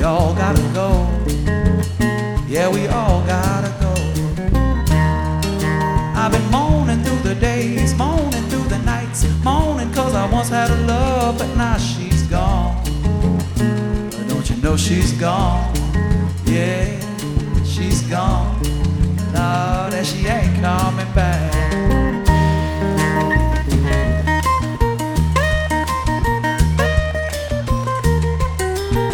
all gotta go. Yeah, we all gotta go. I've been moaning through the days, moaning through the nights, moaning 'cause I once had a love, but now she's gone. Don't you know she's gone? Yeah, she's gone. No, that she ain't coming back.